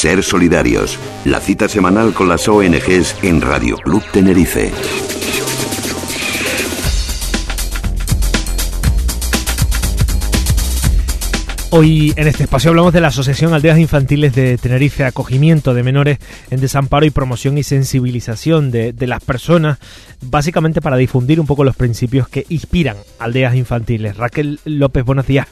Ser solidarios. La cita semanal con las ONGs en Radio Club Tenerife. Hoy en este espacio hablamos de la Asociación Aldeas Infantiles de Tenerife, acogimiento de menores en desamparo y promoción y sensibilización de las personas, básicamente para difundir un poco los principios que inspiran aldeas infantiles. Raquel López, buenos días.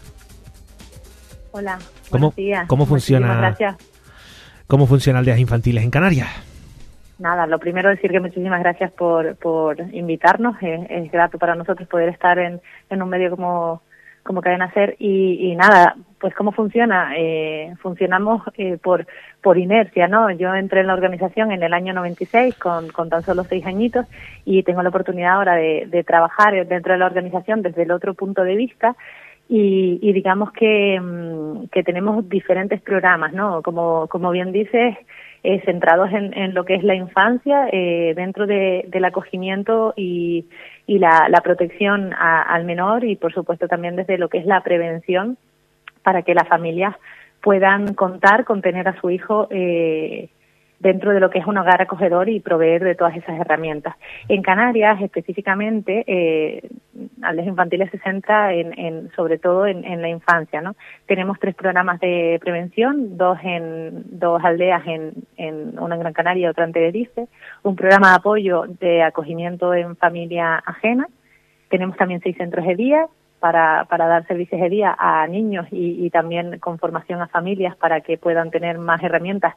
Hola, buenos días. ¿Cómo funciona? Gracias. ¿Cómo funciona Aldeas Infantiles en Canarias? Nada, lo primero decir que muchísimas gracias por invitarnos. Es grato para nosotros poder estar en un medio como Cadena Ser y nada, pues ¿cómo funciona? Funcionamos por inercia, ¿no? Yo entré en la organización en el año 96 con tan solo 6 añitos y tengo la oportunidad ahora de trabajar dentro de la organización desde el otro punto de vista y digamos que tenemos diferentes programas, ¿no? Como bien dices, centrados en lo que es la infancia, dentro del acogimiento y la protección al menor y por supuesto también desde lo que es la prevención para que las familias puedan contar con tener a su hijo dentro de lo que es un hogar acogedor y proveer de todas esas herramientas. En Canarias, específicamente, Aldeas Infantiles se centra sobre todo en la infancia, ¿no? Tenemos 3 programas de prevención, 2 aldeas, una en Gran Canaria y otra en Tenerife, un programa de apoyo de acogimiento en familia ajena. Tenemos también 6 centros de día para dar servicios de día a niños y también con formación a familias para que puedan tener más herramientas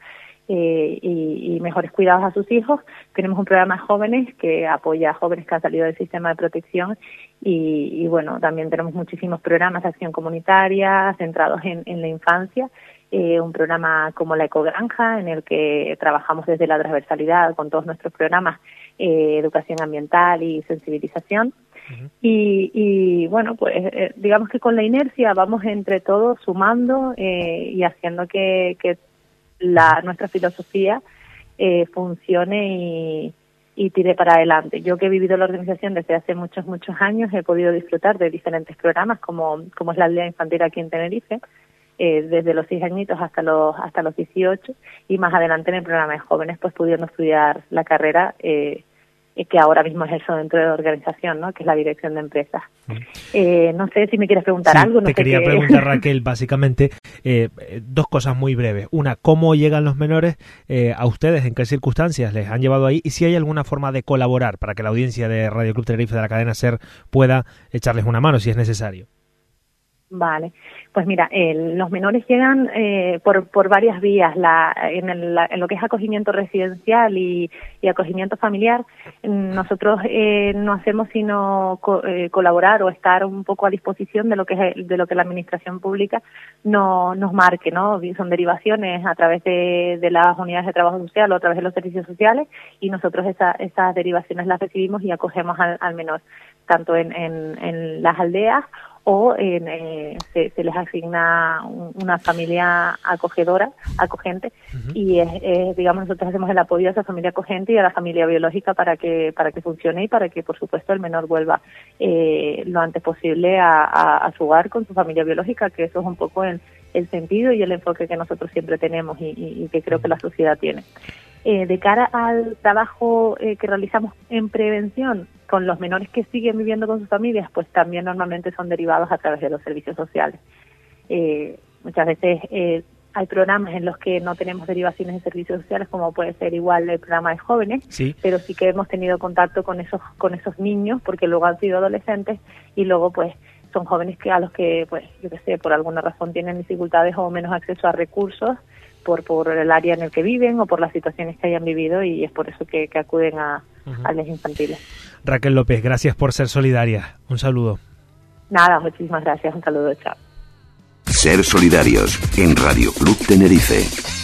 y mejores cuidados a sus hijos. Tenemos un programa de jóvenes que apoya a jóvenes que han salido del sistema de protección y bueno, también tenemos muchísimos programas de acción comunitaria centrados en la infancia, un programa como la Ecogranja en el que trabajamos desde la transversalidad con todos nuestros programas, educación ambiental y sensibilización. Uh-huh. Y bueno, pues digamos que con la inercia vamos entre todos sumando y haciendo que nuestra filosofía funcione y tire para adelante. Yo que he vivido la organización desde hace muchos años he podido disfrutar de diferentes programas como es la aldea infantil aquí en Tenerife, desde los 6 añitos hasta los 18 y más adelante en el programa de jóvenes pues pudiendo estudiar la carrera que ahora mismo ejerzo dentro de la organización, ¿no? Que es la dirección de empresas. No sé si me quieres preguntar algo. No te quería preguntar, Raquel, básicamente 2 cosas muy breves. Una, ¿cómo llegan los menores a ustedes? ¿En qué circunstancias les han llevado ahí? Y si hay alguna forma de colaborar para que la audiencia de Radio Club Tenerife de la cadena SER pueda echarles una mano si es necesario. Vale, pues mira, los menores llegan por varias vías. En lo que es acogimiento residencial y acogimiento familiar, nosotros no hacemos sino colaborar o estar un poco a disposición de lo que la administración pública nos marque, ¿no? Son derivaciones a través de las unidades de trabajo social o a través de los servicios sociales y nosotros esas derivaciones las recibimos y acogemos al menor, tanto en las aldeas o se les asigna una familia acogente, uh-huh. Y digamos nosotros hacemos el apoyo a esa familia acogente y a la familia biológica para que funcione y para que por supuesto el menor vuelva lo antes posible a su hogar con su familia biológica, que eso es un poco el sentido y el enfoque que nosotros siempre tenemos y que creo que la sociedad tiene. De cara al trabajo que realizamos en prevención con los menores que siguen viviendo con sus familias, pues también normalmente son derivados a través de los servicios sociales. Muchas veces hay programas en los que no tenemos derivaciones de servicios sociales, como puede ser igual el programa de jóvenes, sí. Pero sí que hemos tenido contacto con esos niños, porque luego han sido adolescentes y luego pues son jóvenes a los que pues yo qué sé, por alguna razón tienen dificultades o menos acceso a recursos por el área en el que viven o por las situaciones que hayan vivido y es por eso que acuden a aldeas infantiles. Raquel López, gracias por ser solidaria. Un saludo. Nada, muchísimas gracias. Un saludo, chao. Ser solidarios en Radio Club Tenerife.